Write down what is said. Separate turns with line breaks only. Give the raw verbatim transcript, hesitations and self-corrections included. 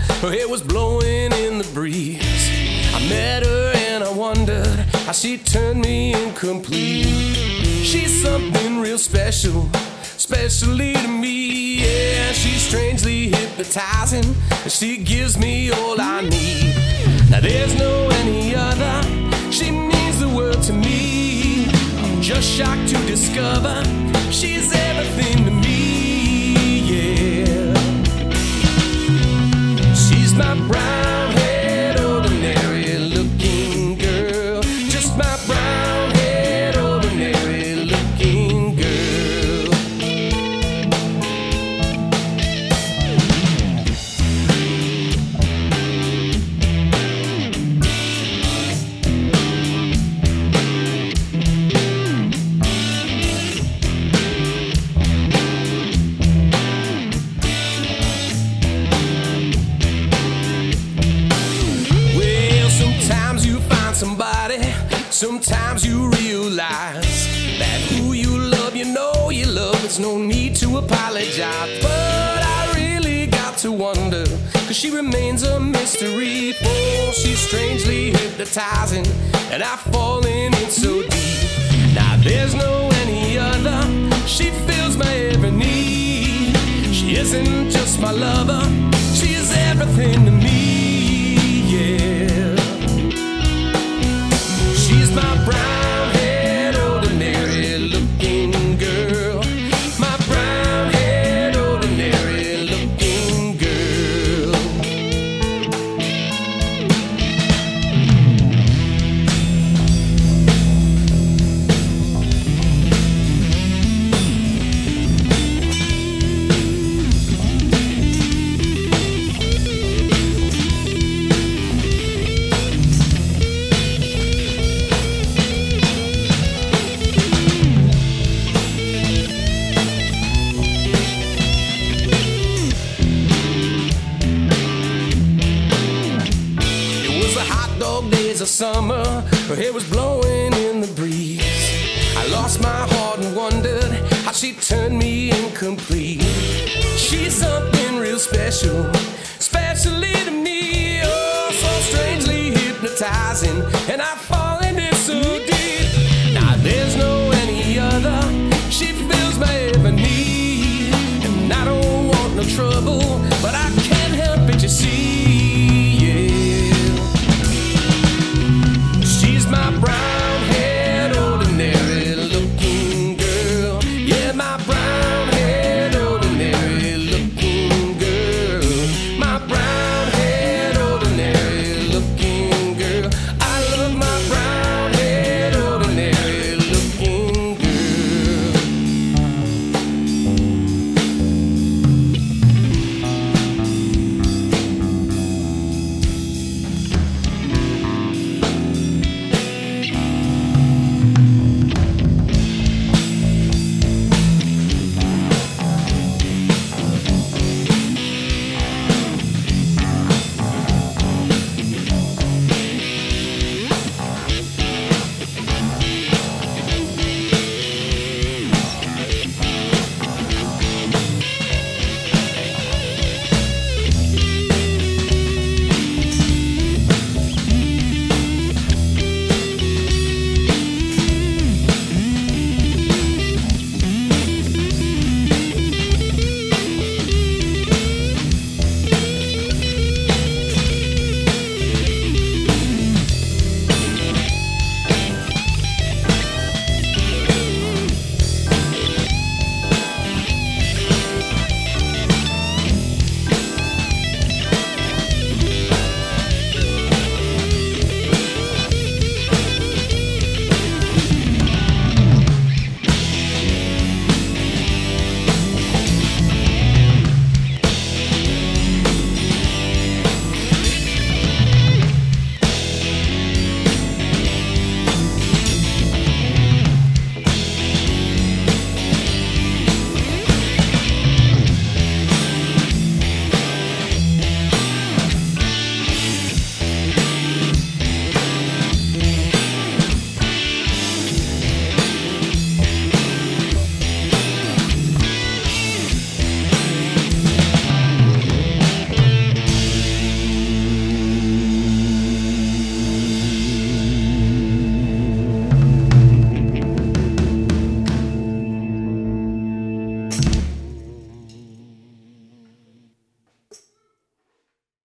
her hair was blowing in the breeze. I met her and I wondered how she turned me incomplete. She's something real special, especially to me. Yeah, she's strangely hypnotizing. She gives me all I need. Now there's no any other. She means the world to me. I'm just shocked to discover she's everything to me. Yeah, she's my brown-haired, ordinary-looking girl. Just my brown-haired, ordinary-looking girl. Somebody, sometimes you realize that who you love, you know you love. There's no need to apologize. But I really got to wonder, cause she remains a mystery. For she's strangely hypnotizing, and I've fallen in so deep. Now there's no any other. She fills my every need. She isn't just my lover, she is everything to me. Yeah, she's my brown-haired, ordinary-looking girl. My brown-haired, ordinary-looking girl. Days of summer, her hair was blowing in the breeze. I lost my heart and wondered how she turned me incomplete. She's something real special, especially to me. Oh, so strangely hypnotizing.